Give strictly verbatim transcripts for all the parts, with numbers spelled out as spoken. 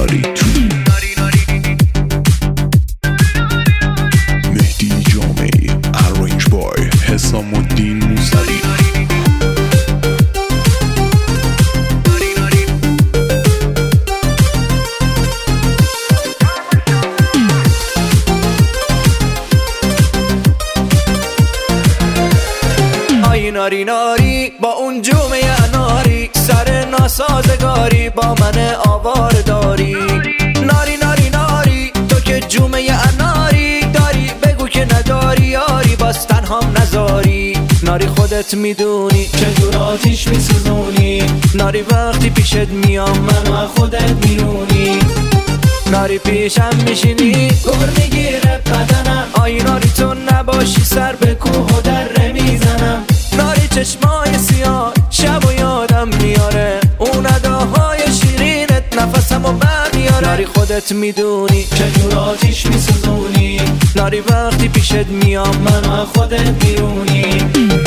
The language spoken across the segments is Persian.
ناری تو مهدی جامعی ارنج بای حسام الدین موسوی ناری ناری با اون جومه اناری سر ناسازگاری با من آوار داری. ناری ناری ناری تو که جومه اناری داری بگو که نداری یاری باز تنهام نذاری. ناری خودت میدونی چجور آتیش میسوزونی. ناری وقتی پیشت میام من خودت میرونی. ناری پیشم میشینی گور میگیره بدنم. آی ناری تو نباشی سر به کوه و دره میزنم. ناری چشمای سیاه شب و یادم میاره اون اداهای شیرینت نفسم و برمیاره. ناری خودت میدونی چجور آتیش میسوزونی. ناری وقتی پیشت میام من خودت میرونی.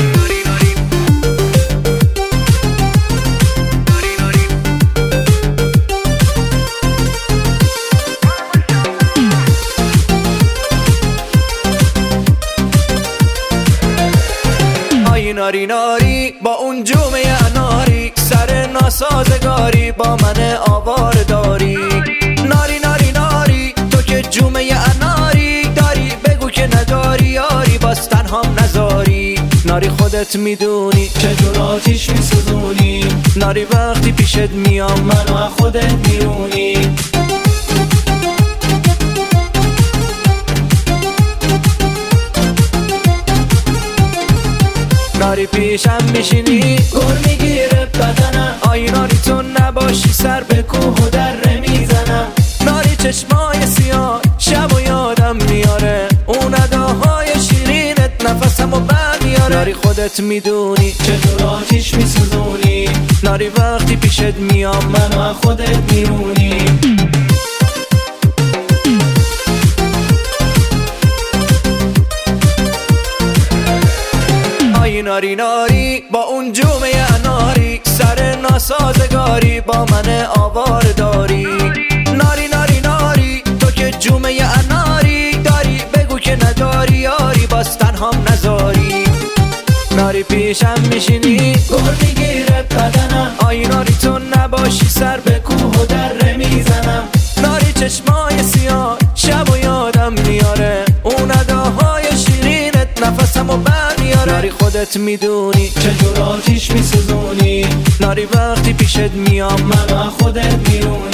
ناری ناری با اون جومه اناری سر ناسازگاری با من آوار داری. ناری ناری ناری تو که جومه اناری داری بگو که نداری یاری باز تنهام نذاری. ناری خودت میدونی چجور آتیش میسوزونی. ناری وقتی پیشت میام من خودت میرونی. ناری پیشم میشینی گور میگیره بدنم. آی ناری تو نباشی سر به کوه و دره میزنم. ناری چشمای سیاه شب و یادم میاره اون اداهای شیرینت نفسم و برمیاره. ناری خودت میدونی چطور آتیش میسوزونی. ناری وقتی پیشت میام من خودت میرونی. ناری ناری با اون جومه اناری سر ناسازگاری با من آوار داری. ناری ناری ناری تو که جومه اناری داری بگو که نداری یاری باز تنهام نذاری. ناری پیشم میشینی گور میگیره بدنم. آی ناری تو نباشی سر به کوه و دره میزنم. ناری چشمای سیاه شب و یادم میاره اون اداهای شیرینت نفسم و برمیاره. ناری خودت میدونی چجور آتیش میسوزونی. ناری وقتی پیشت میام من خودت میرونی.